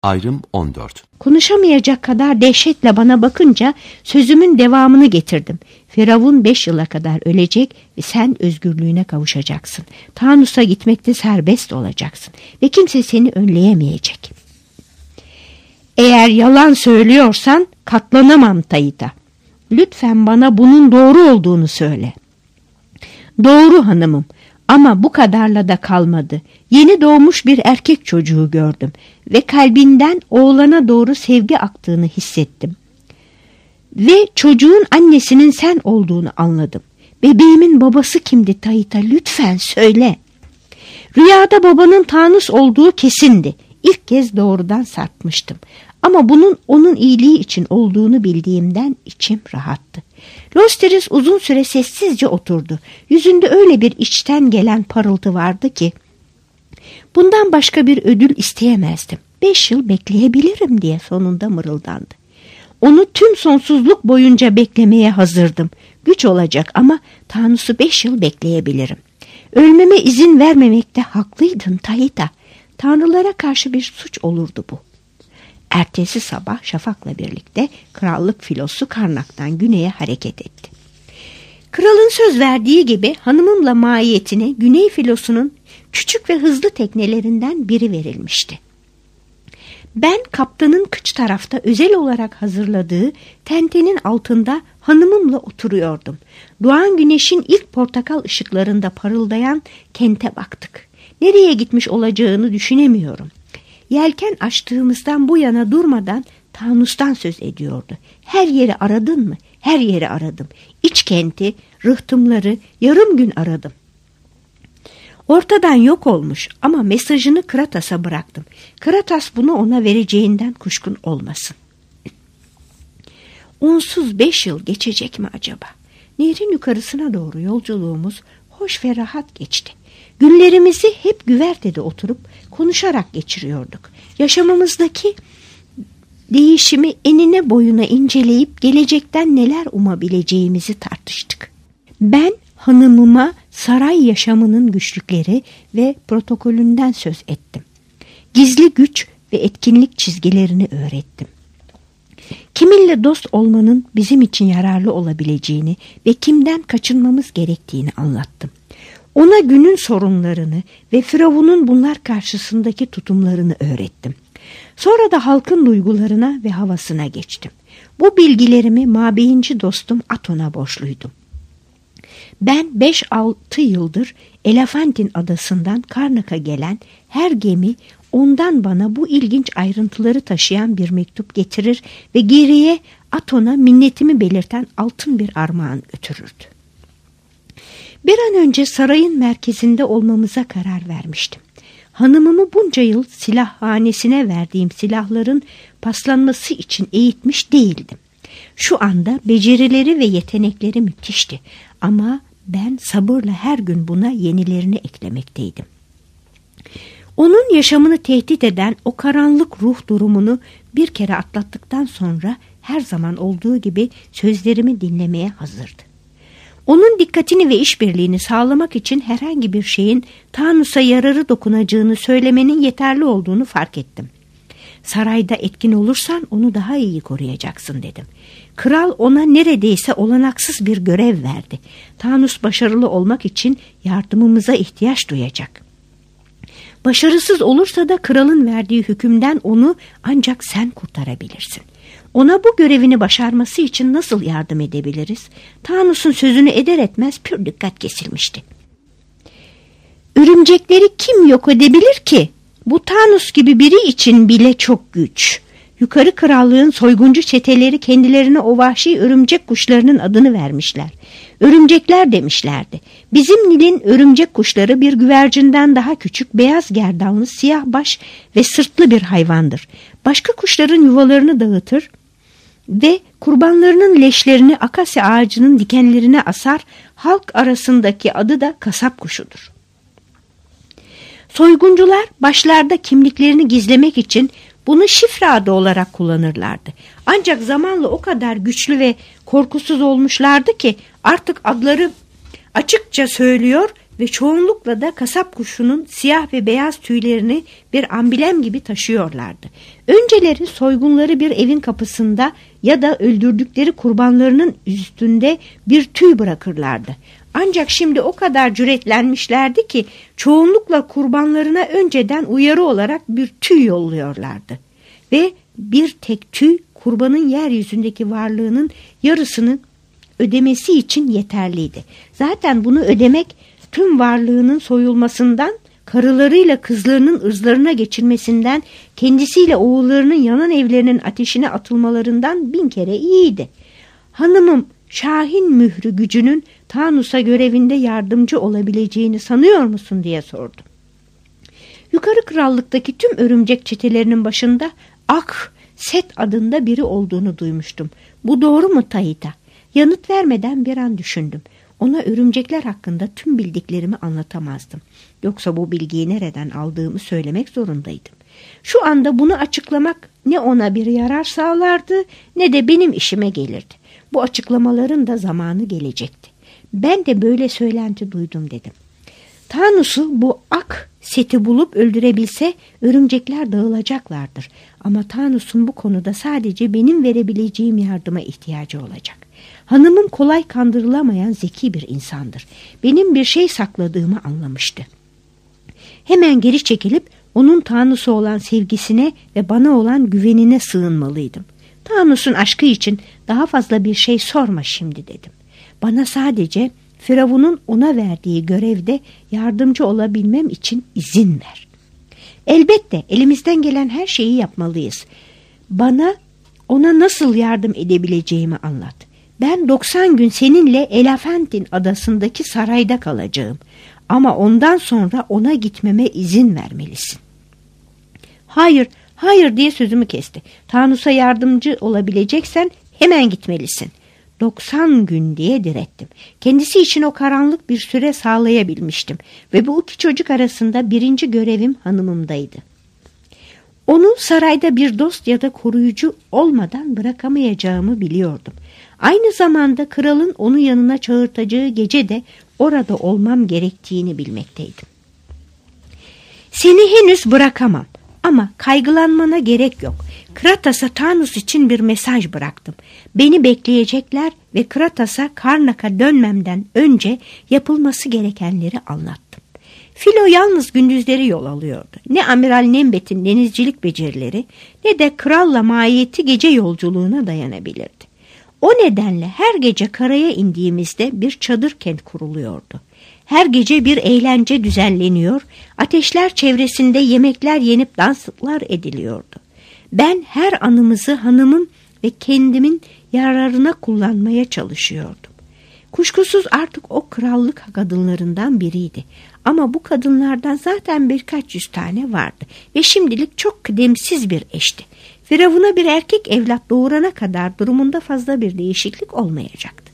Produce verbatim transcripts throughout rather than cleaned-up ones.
Ayrım on dört. Konuşamayacak kadar dehşetle bana bakınca sözümün devamını getirdim. Firavun beş yıla kadar ölecek ve sen özgürlüğüne kavuşacaksın. Tanus'a gitmekte serbest olacaksın ve kimse seni önleyemeyecek. Eğer yalan söylüyorsan katlanamam Taita. Lütfen bana bunun doğru olduğunu söyle. Doğru hanımım. Ama bu kadarla da kalmadı. Yeni doğmuş bir erkek çocuğu gördüm ve kalbinden oğlana doğru sevgi aktığını hissettim. Ve çocuğun annesinin sen olduğunu anladım. Bebeğimin babası kimdi Taita? Lütfen söyle. Rüyada babanın Tanus olduğu kesindi. İlk kez doğrudan sarkmıştım. Ama bunun onun iyiliği için olduğunu bildiğimden içim rahattı. Losteris uzun süre sessizce oturdu. Yüzünde öyle bir içten gelen parıltı vardı ki bundan başka bir ödül isteyemezdim. Beş yıl bekleyebilirim diye sonunda mırıldandı. Onu tüm sonsuzluk boyunca beklemeye hazırdım. Güç olacak ama Tanus'u beş yıl bekleyebilirim. Ölmeme izin vermemekte haklıydın Taita. Tanrılara karşı bir suç olurdu bu. Ertesi sabah şafakla birlikte krallık filosu Karnak'tan güneye hareket etti. Kralın söz verdiği gibi hanımımla mahiyetine güney filosunun küçük ve hızlı teknelerinden biri verilmişti. Ben kaptanın kıç tarafta özel olarak hazırladığı tentenin altında hanımımla oturuyordum. Doğan güneşin ilk portakal ışıklarında parıldayan kente baktık. Nereye gitmiş olacağını düşünemiyorum. Yelken açtığımızdan bu yana durmadan Tanus'tan söz ediyordu. Her yeri aradın mı? Her yeri aradım. İç kenti, rıhtımları yarım gün aradım. Ortadan yok olmuş ama mesajını Kratas'a bıraktım. Kratas bunu ona vereceğinden kuşkun olmasın. Onsuz beş yıl geçecek mi acaba? Nehrin yukarısına doğru yolculuğumuz hoş ve rahat geçti. Günlerimizi hep güvertede oturup konuşarak geçiriyorduk. Yaşamımızdaki değişimi enine boyuna inceleyip gelecekten neler umabileceğimizi tartıştık. Ben hanımıma saray yaşamının güçlükleri ve protokolünden söz ettim. Gizli güç ve etkinlik çizgilerini öğrettim. Kiminle dost olmanın bizim için yararlı olabileceğini ve kimden kaçınmamız gerektiğini anlattım. Ona günün sorunlarını ve Firavun'un bunlar karşısındaki tutumlarını öğrettim. Sonra da halkın duygularına ve havasına geçtim. Bu bilgilerimi mabeyinci dostum Aton'a borçluydum. Ben beş altı yıldır Elefantin adasından Karnak'a gelen her gemi ondan bana bu ilginç ayrıntıları taşıyan bir mektup getirir ve geriye Aton'a minnetimi belirten altın bir armağan götürürdü. Bir an önce sarayın merkezinde olmamıza karar vermiştim. Hanımımı bunca yıl silahhanesine verdiğim silahların paslanması için eğitmiş değildim. Şu anda becerileri ve yetenekleri müthişti ama ben sabırla her gün buna yenilerini eklemekteydim. Onun yaşamını tehdit eden o karanlık ruh durumunu bir kere atlattıktan sonra her zaman olduğu gibi sözlerimi dinlemeye hazırdı. Onun dikkatini ve işbirliğini sağlamak için herhangi bir şeyin Tanus'a yararı dokunacağını söylemenin yeterli olduğunu fark ettim. Sarayda etkin olursan onu daha iyi koruyacaksın dedim. Kral ona neredeyse olanaksız bir görev verdi. Tanus başarılı olmak için yardımımıza ihtiyaç duyacak. Başarısız olursa da kralın verdiği hükümden onu ancak sen kurtarabilirsin. Ona bu görevini başarması için nasıl yardım edebiliriz? Tanus'un sözünü eder etmez pür dikkat kesilmişti. Örümcekleri kim yok edebilir ki? Bu Tanus gibi biri için bile çok güç. Yukarı krallığın soyguncu çeteleri kendilerine o vahşi örümcek kuşlarının adını vermişler. Örümcekler demişlerdi. Bizim Nil'in örümcek kuşları bir güvercinden daha küçük, beyaz gerdanlı, siyah baş ve sırtlı bir hayvandır. Başka kuşların yuvalarını dağıtır ve kurbanlarının leşlerini akasya ağacının dikenlerine asar, halk arasındaki adı da kasap kuşudur. Soyguncular başlarda kimliklerini gizlemek için bunu şifre adı olarak kullanırlardı. Ancak zamanla o kadar güçlü ve korkusuz olmuşlardı ki artık adları açıkça söylüyor ve çoğunlukla da kasap kuşunun siyah ve beyaz tüylerini bir amblem gibi taşıyorlardı. Önceleri soygunları bir evin kapısında ya da öldürdükleri kurbanlarının üstünde bir tüy bırakırlardı. Ancak şimdi o kadar cüretlenmişlerdi ki çoğunlukla kurbanlarına önceden uyarı olarak bir tüy yolluyorlardı. Ve bir tek tüy kurbanın yeryüzündeki varlığının yarısını ödemesi için yeterliydi. Zaten bunu ödemek tüm varlığının soyulmasından, karılarıyla kızlarının ırzlarına geçirmesinden, kendisiyle oğullarının yanan evlerinin ateşine atılmalarından bin kere iyiydi. Hanımım Şahin mührü gücünün Tanus'a görevinde yardımcı olabileceğini sanıyor musun diye sordum. Yukarı krallıktaki tüm örümcek çetelerinin başında Ak Set adında biri olduğunu duymuştum. Bu doğru mu Taita? Yanıt vermeden bir an düşündüm. Ona örümcekler hakkında tüm bildiklerimi anlatamazdım. Yoksa bu bilgiyi nereden aldığımı söylemek zorundaydım. Şu anda bunu açıklamak ne ona bir yarar sağlardı ne de benim işime gelirdi. Bu açıklamaların da zamanı gelecekti. Ben de böyle söylenti duydum dedim. Tanus'u bu Ak Set'i bulup öldürebilse örümcekler dağılacaklardır. Ama Tanus'un bu konuda sadece benim verebileceğim yardıma ihtiyacı olacak. Hanımım kolay kandırılamayan zeki bir insandır. Benim bir şey sakladığımı anlamıştı. Hemen geri çekilip onun Tanus'a olan sevgisine ve bana olan güvenine sığınmalıydım. Tanus'un aşkı için daha fazla bir şey sorma şimdi dedim. Bana sadece Firavun'un ona verdiği görevde yardımcı olabilmem için izin ver. Elbette elimizden gelen her şeyi yapmalıyız. Bana ona nasıl yardım edebileceğimi anlat. Ben doksan gün seninle Elefentin adasındaki sarayda kalacağım. Ama ondan sonra ona gitmeme izin vermelisin. Hayır, hayır diye sözümü kesti. Tanus'a yardımcı olabileceksen hemen gitmelisin. doksan gün diye direttim. Kendisi için o karanlık bir süre sağlayabilmiştim. Ve bu iki çocuk arasında birinci görevim hanımımdaydı. Onu sarayda bir dost ya da koruyucu olmadan bırakamayacağımı biliyordum. Aynı zamanda kralın onu yanına çağırtacağı gece de orada olmam gerektiğini bilmekteydim. Seni henüz bırakamam ama kaygılanmana gerek yok. Kratas'a Tanus için bir mesaj bıraktım. Beni bekleyecekler ve Kratas'a Karnak'a dönmemden önce yapılması gerekenleri anlattım. Filo yalnız gündüzleri yol alıyordu. Ne Amiral Nembet'in denizcilik becerileri ne de kralla mahiyeti gece yolculuğuna dayanabilirdi. O nedenle her gece karaya indiğimizde bir çadır kent kuruluyordu. Her gece bir eğlence düzenleniyor, ateşler çevresinde yemekler yenip danslar ediliyordu. Ben her anımızı hanımın ve kendimin yararına kullanmaya çalışıyordum. Kuşkusuz artık o krallık kadınlarından biriydi. Ama bu kadınlardan zaten birkaç yüz tane vardı ve şimdilik çok kıdemsiz bir eşti. Firavun'a bir erkek evlat doğurana kadar durumunda fazla bir değişiklik olmayacaktı.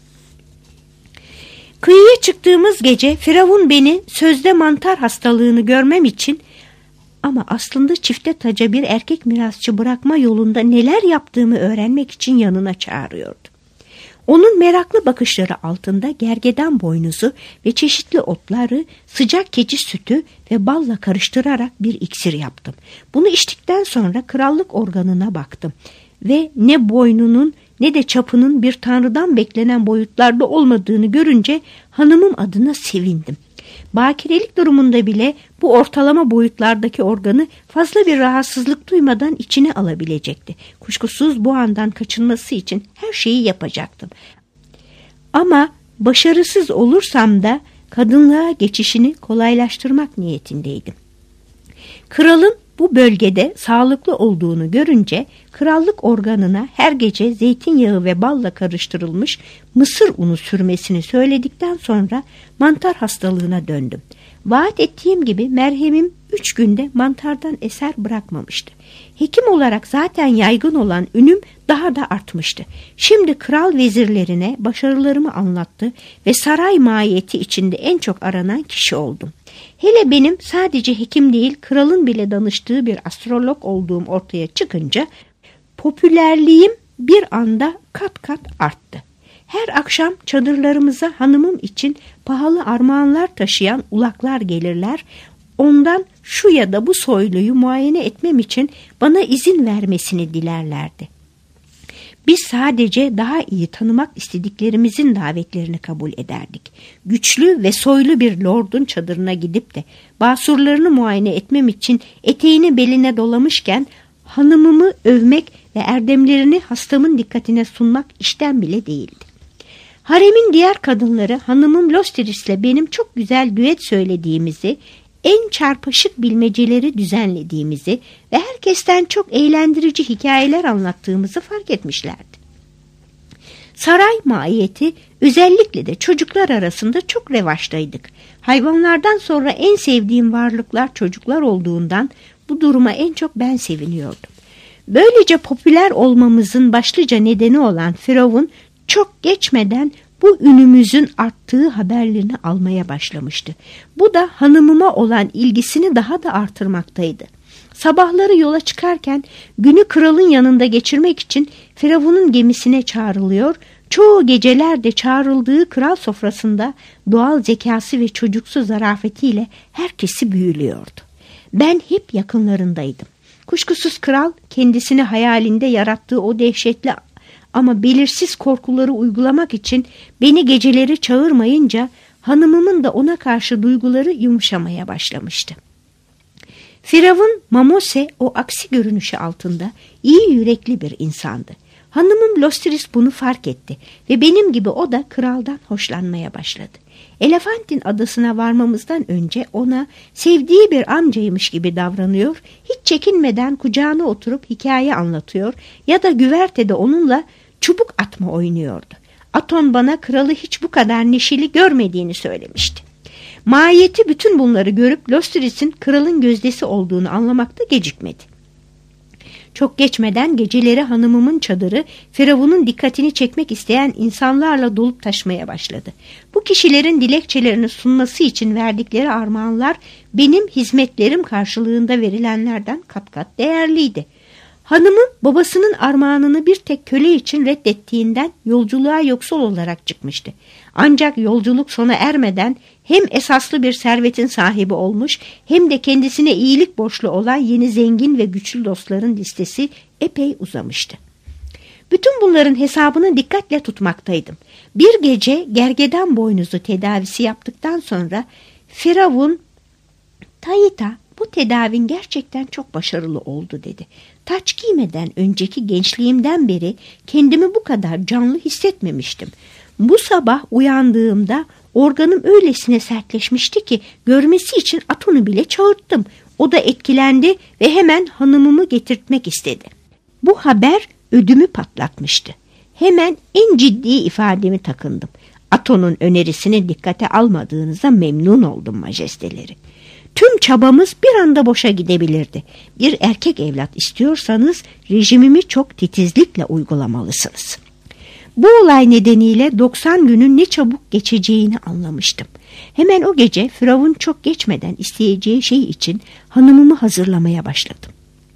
Kıyıya çıktığımız gece Firavun beni sözde mantar hastalığını görmem için ama aslında çifte taca bir erkek mirasçı bırakma yolunda neler yaptığımı öğrenmek için yanına çağırıyordu. Onun meraklı bakışları altında gergedan boynuzu ve çeşitli otları, sıcak keçi sütü ve balla karıştırarak bir iksir yaptım. Bunu içtikten sonra krallık organına baktım ve ne boynunun ne de çapının bir tanrıdan beklenen boyutlarda olmadığını görünce hanımım adına sevindim. Bakirelik durumunda bile bu ortalama boyutlardaki organı fazla bir rahatsızlık duymadan içine alabilecekti. Kuşkusuz bu andan kaçınması için her şeyi yapacaktım. Ama başarısız olursam da kadınlığa geçişini kolaylaştırmak niyetindeydim. Kralın bu bölgede sağlıklı olduğunu görünce krallık organına her gece zeytinyağı ve balla karıştırılmış mısır unu sürmesini söyledikten sonra mantar hastalığına döndüm. Vaat ettiğim gibi merhemim üç günde mantardan eser bırakmamıştı. Hekim olarak zaten yaygın olan ünüm daha da artmıştı. Şimdi kral vezirlerine başarılarımı anlattı ve saray mahiyeti içinde en çok aranan kişi oldum. Hele benim sadece hekim değil, kralın bile danıştığı bir astrolog olduğum ortaya çıkınca popülerliğim bir anda kat kat arttı. Her akşam çadırlarımıza hanımım için pahalı armağanlar taşıyan ulaklar gelirler. Ondan şu ya da bu soyluyu muayene etmem için bana izin vermesini dilerlerdi. Biz sadece daha iyi tanımak istediklerimizin davetlerini kabul ederdik. Güçlü ve soylu bir lordun çadırına gidip de basurlarını muayene etmem için eteğini beline dolamışken hanımımı övmek ve erdemlerini hastamın dikkatine sunmak işten bile değildi. Haremin diğer kadınları hanımım Losteris'le benim çok güzel düet söylediğimizi, en çarpışık bilmeceleri düzenlediğimizi ve herkesten çok eğlendirici hikayeler anlattığımızı fark etmişlerdi. Saray maiyeti özellikle de çocuklar arasında çok revaçtaydık. Hayvanlardan sonra en sevdiğim varlıklar çocuklar olduğundan bu duruma en çok ben seviniyordum. Böylece popüler olmamızın başlıca nedeni olan Firavun çok geçmeden bu ünümüzün arttığı haberlerini almaya başlamıştı. Bu da hanımıma olan ilgisini daha da artırmaktaydı. Sabahları yola çıkarken günü kralın yanında geçirmek için Firavun'un gemisine çağrılıyor, çoğu gecelerde çağrıldığı kral sofrasında doğal zekası ve çocuksu zarafetiyle herkesi büyülüyordu. Ben hep yakınlarındaydım. Kuşkusuz kral kendisini hayalinde yarattığı o dehşetli ama belirsiz korkuları uygulamak için beni geceleri çağırmayınca hanımımın da ona karşı duyguları yumuşamaya başlamıştı. Firavun Mamose o aksi görünüşü altında iyi yürekli bir insandı. Hanımım Losteris bunu fark etti ve benim gibi o da kraldan hoşlanmaya başladı. Elefantin adasına varmamızdan önce ona sevdiği bir amcaymış gibi davranıyor, hiç çekinmeden kucağına oturup hikaye anlatıyor ya da güvertede onunla çubuk atma oynuyordu. Aton bana kralı hiç bu kadar neşeli görmediğini söylemişti. Maiyeti bütün bunları görüp Losteris'in kralın gözdesi olduğunu anlamakta gecikmedi. Çok geçmeden geceleri hanımımın çadırı Firavun'un dikkatini çekmek isteyen insanlarla dolup taşmaya başladı. Bu kişilerin dilekçelerini sunması için verdikleri armağanlar benim hizmetlerim karşılığında verilenlerden kat kat değerliydi. Hanımım babasının armağanını bir tek köle için reddettiğinden yolculuğa yoksul olarak çıkmıştı. Ancak yolculuk sona ermeden hem esaslı bir servetin sahibi olmuş hem de kendisine iyilik borçlu olan yeni zengin ve güçlü dostların listesi epey uzamıştı. Bütün bunların hesabını dikkatle tutmaktaydım. Bir gece gergedan boynuzu tedavisi yaptıktan sonra Firavun, "Taita, bu tedavin gerçekten çok başarılı oldu," dedi. "Taç giymeden önceki gençliğimden beri kendimi bu kadar canlı hissetmemiştim. Bu sabah uyandığımda organım öylesine sertleşmişti ki görmesi için Aton'u bile çağırttım. O da etkilendi ve hemen hanımımı getirtmek istedi." Bu haber ödümü patlatmıştı. Hemen en ciddi ifademi takındım. "Aton'un önerisini dikkate almadığınıza memnun oldum majesteleri. Tüm çabamız bir anda boşa gidebilirdi. Bir erkek evlat istiyorsanız rejimimi çok titizlikle uygulamalısınız." Bu olay nedeniyle doksan günün ne çabuk geçeceğini anlamıştım. Hemen o gece Firavun çok geçmeden isteyeceği şey için hanımımı hazırlamaya başladım.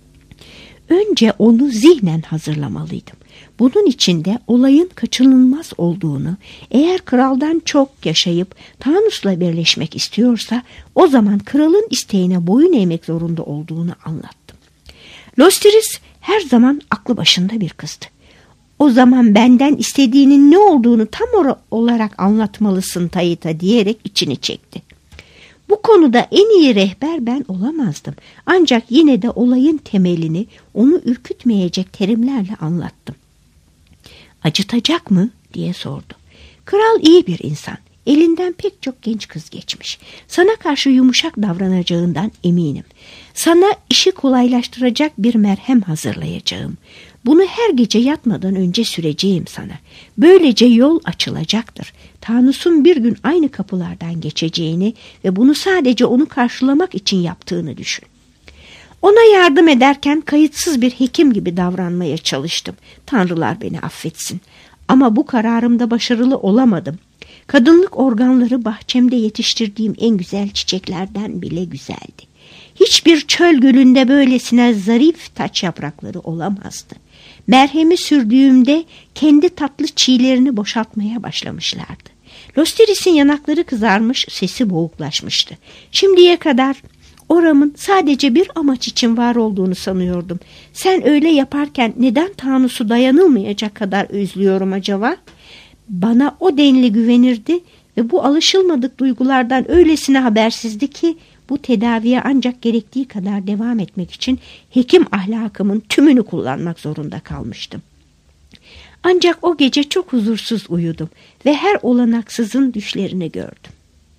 Önce onu zihnen hazırlamalıydım. Bunun için de olayın kaçınılmaz olduğunu, eğer kraldan çok yaşayıp Tanus'la birleşmek istiyorsa o zaman kralın isteğine boyun eğmek zorunda olduğunu anlattım. Losteris her zaman aklı başında bir kızdı. "O zaman benden istediğinin ne olduğunu tam olarak anlatmalısın Taita," diyerek içini çekti. Bu konuda en iyi rehber ben olamazdım. Ancak yine de olayın temelini onu ürkütmeyecek terimlerle anlattım. "Acıtacak mı?" diye sordu. "Kral iyi bir insan. Elinden pek çok genç kız geçmiş. Sana karşı yumuşak davranacağından eminim. Sana işi kolaylaştıracak bir merhem hazırlayacağım. Bunu her gece yatmadan önce süreceğim sana. Böylece yol açılacaktır. Tanus'un bir gün aynı kapılardan geçeceğini ve bunu sadece onu karşılamak için yaptığını düşün." Ona yardım ederken kayıtsız bir hekim gibi davranmaya çalıştım. Tanrılar beni affetsin. Ama bu kararımda başarılı olamadım. Kadınlık organları bahçemde yetiştirdiğim en güzel çiçeklerden bile güzeldi. Hiçbir çöl gölünde böylesine zarif taç yaprakları olamazdı. Merhemi sürdüğümde kendi tatlı çiğlerini boşaltmaya başlamışlardı. Losteris'in yanakları kızarmış, sesi boğuklaşmıştı. Şimdiye kadar oramın sadece bir amaç için var olduğunu sanıyordum. Sen öyle yaparken neden Tanrısı dayanılmayacak kadar özlüyorum acaba? Bana o denli güvenirdi ve bu alışılmadık duygulardan öylesine habersizdi ki bu tedaviye ancak gerektiği kadar devam etmek için hekim ahlakımın tümünü kullanmak zorunda kalmıştım. Ancak o gece çok huzursuz uyudum ve her olanaksızın düşlerini gördüm.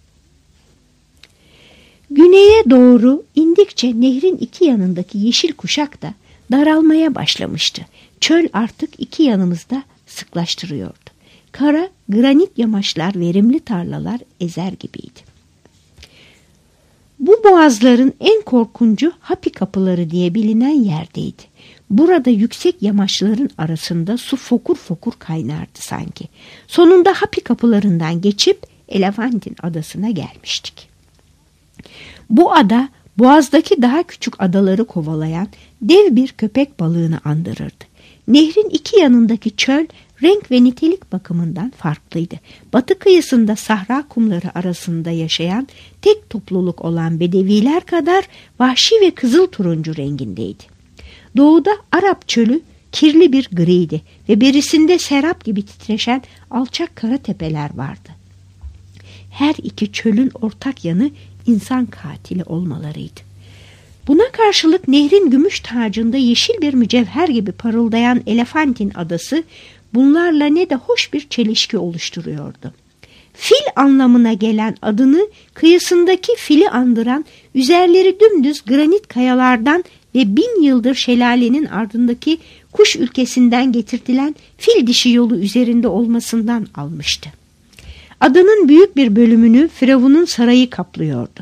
Güneye doğru indikçe nehrin iki yanındaki yeşil kuşak da daralmaya başlamıştı. Çöl artık iki yanımızda sıklaştırıyordu. Kara, granit yamaçlar, verimli tarlalar ezer gibiydi. Bu boğazların en korkuncu Hapi kapıları diye bilinen yerdeydi. Burada yüksek yamaçların arasında su fokur fokur kaynardı sanki. Sonunda Hapi kapılarından geçip Elefantin adasına gelmiştik. Bu ada boğazdaki daha küçük adaları kovalayan dev bir köpek balığını andırırdı. Nehrin iki yanındaki çöl renk ve nitelik bakımından farklıydı. Batı kıyısında sahra kumları arasında yaşayan tek topluluk olan Bedeviler kadar vahşi ve kızıl turuncu rengindeydi. Doğuda Arap çölü kirli bir griydi ve berisinde serap gibi titreşen alçak kara tepeler vardı. Her iki çölün ortak yanı insan katili olmalarıydı. Buna karşılık nehrin gümüş tacında yeşil bir mücevher gibi parıldayan Elefantin adası bunlarla ne de hoş bir çelişki oluşturuyordu. Fil anlamına gelen adını kıyısındaki fili andıran, üzerleri dümdüz granit kayalardan ve bin yıldır şelalenin ardındaki kuş ülkesinden getirtilen fil dişi yolu üzerinde olmasından almıştı. Adanın büyük bir bölümünü Firavun'un sarayı kaplıyordu.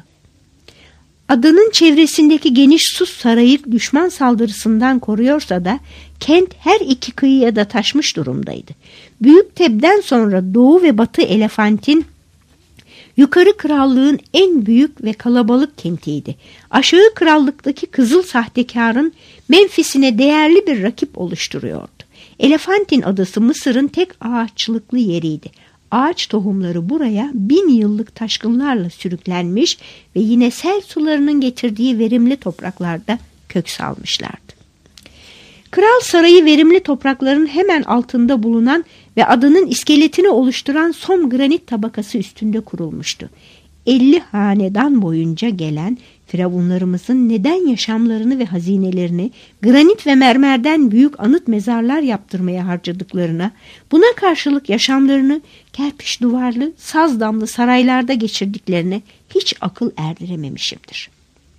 Adanın çevresindeki geniş su sarayı düşman saldırısından koruyorsa da kent her iki kıyıya da taşmış durumdaydı. Büyük Teb'den sonra Doğu ve Batı Elefantin yukarı krallığın en büyük ve kalabalık kentiydi. Aşağı krallıktaki Kızıl Sahtekar'ın Memphis'ine değerli bir rakip oluşturuyordu. Elefantin adası Mısır'ın tek ağaçlıklı yeriydi. Ağaç tohumları buraya bin yıllık taşkınlarla sürüklenmiş ve yine sel sularının getirdiği verimli topraklarda kök salmışlardı. Kral sarayı verimli toprakların hemen altında bulunan ve adanın iskeletini oluşturan som granit tabakası üstünde kurulmuştu. elli hanedan boyunca gelen firavunlarımızın neden yaşamlarını ve hazinelerini granit ve mermerden büyük anıt mezarlar yaptırmaya harcadıklarına, buna karşılık yaşamlarını kerpiç duvarlı, saz damlı saraylarda geçirdiklerine hiç akıl erdirememişimdir.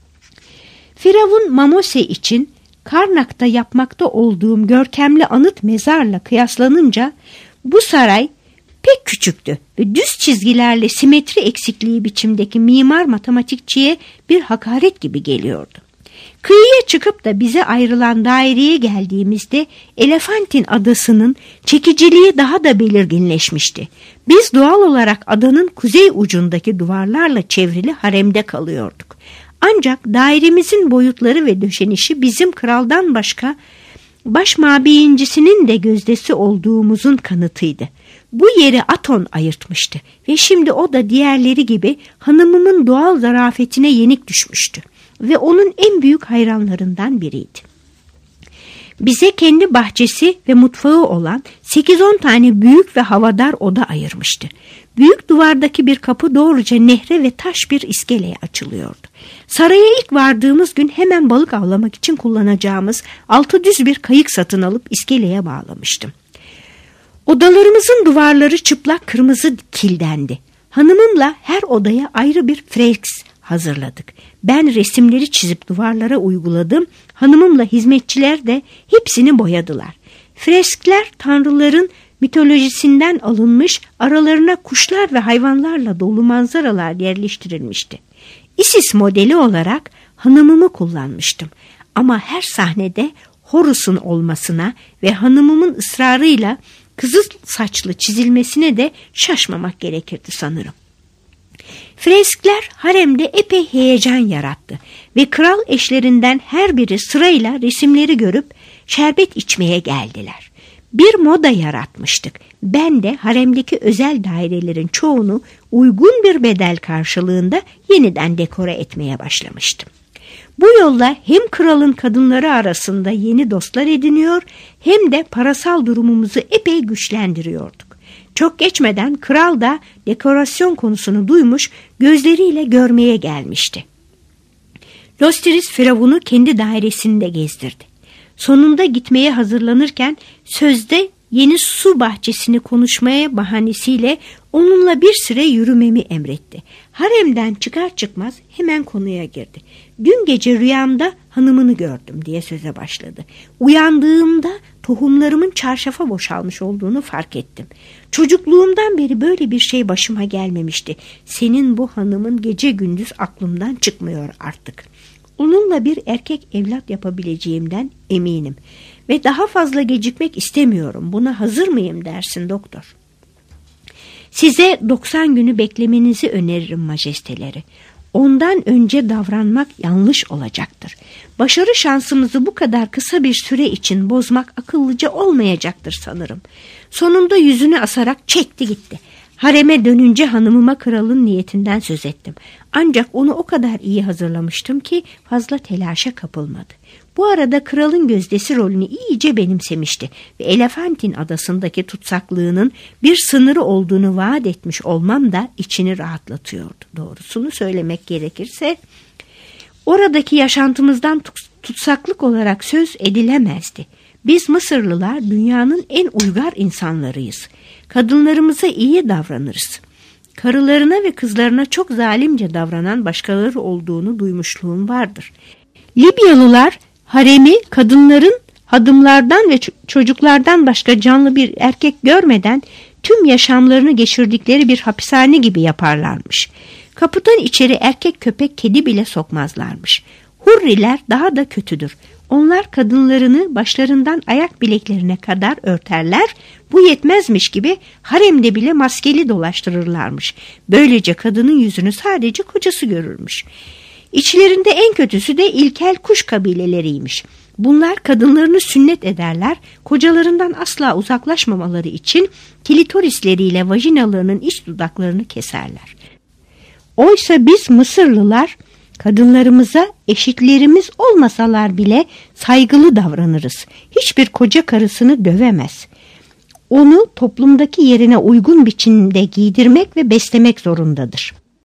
Firavun Mamose için Karnak'ta yapmakta olduğum görkemli anıt mezarla kıyaslanınca bu saray pek küçüktü ve düz çizgilerle simetri eksikliği biçimdeki mimar matematikçiye bir hakaret gibi geliyordu. Kıyıya çıkıp da bize ayrılan daireye geldiğimizde Elefantin adasının çekiciliği daha da belirginleşmişti. Biz doğal olarak adanın kuzey ucundaki duvarlarla çevrili haremde kalıyorduk. Ancak dairemizin boyutları ve döşenişi bizim kraldan başka baş mabeyincisinin de gözdesi olduğumuzun kanıtıydı. Bu yeri Aton ayırtmıştı ve şimdi o da diğerleri gibi hanımımın doğal zarafetine yenik düşmüştü ve onun en büyük hayranlarından biriydi. Bize kendi bahçesi ve mutfağı olan sekiz on tane büyük ve havadar oda ayırmıştı. Büyük duvardaki bir kapı doğruca nehre ve taş bir iskeleye açılıyordu. Saraya ilk vardığımız gün hemen balık avlamak için kullanacağımız altı düz bir kayık satın alıp iskeleye bağlamıştım. Odalarımızın duvarları çıplak kırmızı kildendi. Hanımımla her odaya ayrı bir fresk hazırladık. Ben resimleri çizip duvarlara uyguladım. Hanımımla hizmetçiler de hepsini boyadılar. Freskler tanrıların mitolojisinden alınmış, aralarına kuşlar ve hayvanlarla dolu manzaralar yerleştirilmişti. Isis modeli olarak hanımımı kullanmıştım. Ama her sahnede Horus'un olmasına ve hanımımın ısrarıyla kızıl saçlı çizilmesine de şaşmamak gerekirdi sanırım. Freskler haremde epey heyecan yarattı ve kral eşlerinden her biri sırayla resimleri görüp şerbet içmeye geldiler. Bir moda yaratmıştık. Ben de haremdeki özel dairelerin çoğunu uygun bir bedel karşılığında yeniden dekore etmeye başlamıştım. Bu yolla hem kralın kadınları arasında yeni dostlar ediniyor hem de parasal durumumuzu epey güçlendiriyorduk. Çok geçmeden kral da dekorasyon konusunu duymuş, gözleriyle görmeye gelmişti. Lostris firavunu kendi dairesinde gezdirdi. Sonunda gitmeye hazırlanırken sözde yeni su bahçesini konuşmaya bahanesiyle onunla bir süre yürümemi emretti. Haremden çıkar çıkmaz hemen konuya girdi. Dün gece rüyamda hanımını gördüm diye söze başladı. Uyandığımda tohumlarımın çarşafa boşalmış olduğunu fark ettim. Çocukluğumdan beri böyle bir şey başıma gelmemişti. Senin bu hanımın gece gündüz aklımdan çıkmıyor artık. Onunla bir erkek evlat yapabileceğimden eminim. Ve daha fazla gecikmek istemiyorum. Buna hazır mıyım dersin doktor? Size doksan günü beklemenizi öneririm majesteleri. Ondan önce davranmak yanlış olacaktır. Başarı şansımızı bu kadar kısa bir süre için bozmak akıllıca olmayacaktır sanırım. Sonunda yüzünü asarak çekti gitti. Hareme dönünce hanımıma kralın niyetinden söz ettim. Ancak onu o kadar iyi hazırlamıştım ki fazla telaşa kapılmadı. Bu arada kralın gözdesi rolünü iyice benimsemişti ve Elefantin adasındaki tutsaklığının bir sınırı olduğunu vaat etmiş olmam da içini rahatlatıyordu. Doğrusunu söylemek gerekirse oradaki yaşantımızdan tutsaklık olarak söz edilemezdi. Biz Mısırlılar dünyanın en uygar insanlarıyız. Kadınlarımıza iyi davranırız. Karılarına ve kızlarına çok zalimce davranan başkaları olduğunu duymuşluğum vardır. Libyalılar haremi kadınların hadımlardan ve çocuklardan başka canlı bir erkek görmeden tüm yaşamlarını geçirdikleri bir hapishane gibi yaparlarmış. Kapıdan içeri erkek, köpek, kedi bile sokmazlarmış. Hurriler daha da kötüdür. Onlar kadınlarını başlarından ayak bileklerine kadar örterler, bu yetmezmiş gibi haremde bile maskeli dolaştırırlarmış. Böylece kadının yüzünü sadece kocası görürmüş. İçlerinde en kötüsü de ilkel kuş kabileleriymiş. Bunlar kadınlarını sünnet ederler, kocalarından asla uzaklaşmamaları için klitorisleriyle vajinalarının iç dudaklarını keserler. Oysa biz Mısırlılar kadınlarımıza eşitlerimiz olmasalar bile saygılı davranırız. Hiçbir koca karısını dövemez. Onu toplumdaki yerine uygun biçimde giydirmek ve beslemek zorundadır.